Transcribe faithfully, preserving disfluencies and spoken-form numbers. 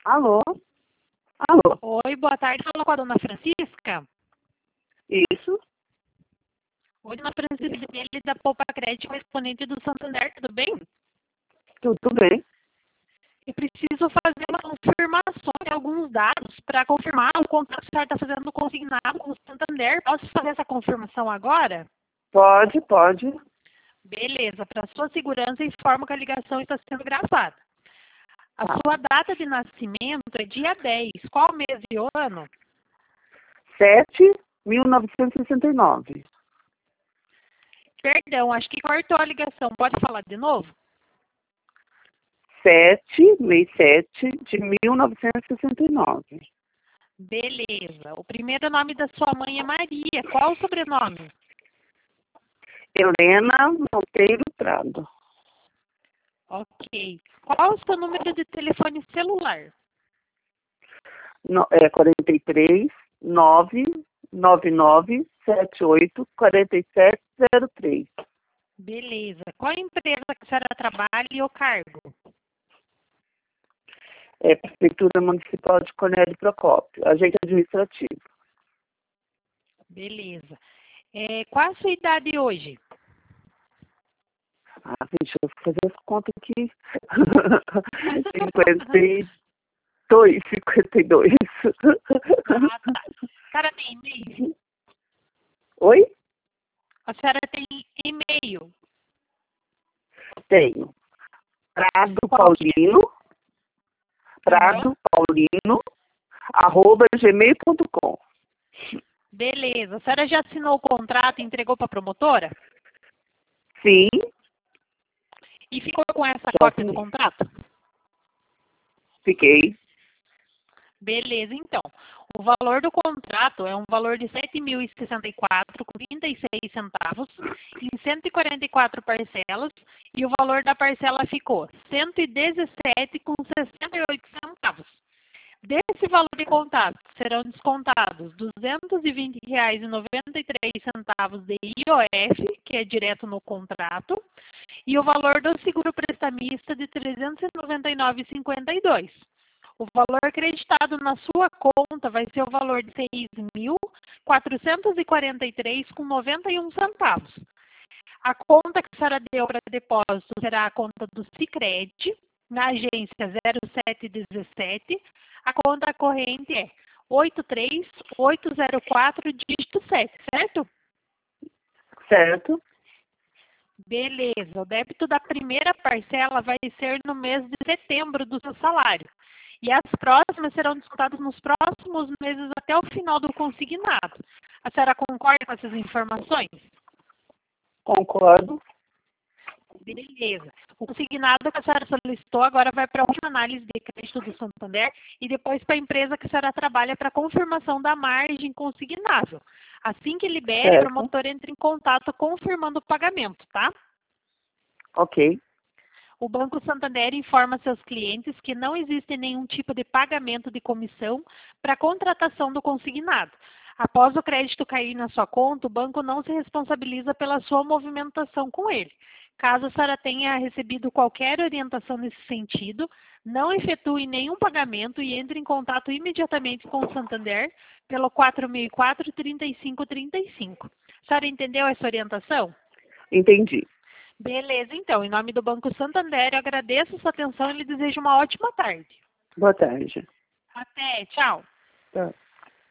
Alô? Alô? Oi, boa tarde. Fala com a dona Francisca. Isso? Oi, dona Francisca, dele da Poupa Crédito, correspondente do Santander, tudo bem? Tudo bem? Eu preciso fazer uma confirmação de alguns dados para confirmar o contrato que a senhora está fazendo consignado com o Santander. Posso fazer essa confirmação agora? Pode, pode. Beleza. Para sua segurança, informo que a ligação está sendo gravada. A Tá. sua data de nascimento é dia dez. Qual mês e ano? sete, mil novecentos e sessenta e nove. Perdão, acho que cortou a ligação. Pode falar de novo? sete, mês sete de mil novecentos e sessenta e nove. Beleza. O primeiro nome da sua mãe é Maria. Qual o sobrenome? Helena Monteiro Prado. Ok. Qual o seu número de telefone celular? No, é quarenta e três, nove nove nove sete oito quatro sete zero três. Beleza. Qual a empresa que a senhora trabalha e o cargo? É Prefeitura Municipal de Cornélio Procópio, agente administrativo. Beleza. É, qual a sua idade hoje? Ah, deixa eu fazer as contas aqui. cinquenta e dois, cinquenta e dois. Ah, tá. A senhora tem e-mail? Oi? A senhora tem e-mail? Tenho. Prado Qual que é? Paulino, Aham. Prado Paulino, arroba gmail ponto com. Beleza. A senhora já assinou o contrato e entregou para a promotora? Sim, E ficou com essa já cópia do assinei. contrato? Fiquei. Beleza, então. O valor do contrato é um valor de sete mil e sessenta e quatro reais com trinta e seis centavos em cento e quarenta e quatro parcelas e o valor da parcela ficou cento e dezessete reais com sessenta e oito centavos. Desse valor de contato serão descontados duzentos e vinte reais e noventa e três centavos de I O F, que é direto no contrato, e o valor do seguro prestamista de trezentos e noventa e nove reais e cinquenta e dois centavos. O valor acreditado na sua conta vai ser o valor de seis mil quatrocentos e quarenta e três reais com noventa e um centavos. A conta que a senhora deu para depósito será a conta do Sicredi, na agência zero sete dezessete. A conta corrente é oito três oito zero quatro, dígito sete, certo? Certo? Beleza. O débito da primeira parcela vai ser no mês de setembro do seu salário. E as próximas serão descontadas nos próximos meses até o final do consignado. A senhora concorda com essas informações? Concordo. Beleza. O consignado que a senhora solicitou agora vai para a última análise de crédito do Santander e depois para a empresa que a senhora trabalha para confirmação da margem consignável. Assim que libere, o Certo. promotor entra em contato confirmando o pagamento, tá? Ok. O Banco Santander informa seus clientes que não existe nenhum tipo de pagamento de comissão para a contratação do consignado. Após o crédito cair na sua conta, o banco não se responsabiliza pela sua movimentação com ele. Caso a senhora tenha recebido qualquer orientação nesse sentido, não efetue nenhum pagamento e entre em contato imediatamente com o Santander pelo quatro mil e quatro, trinta e cinco, trinta e cinco. A senhora entendeu essa orientação? Entendi. Beleza, então. Em nome do Banco Santander, eu agradeço a sua atenção e lhe desejo uma ótima tarde. Boa tarde. Até, tchau. Tá.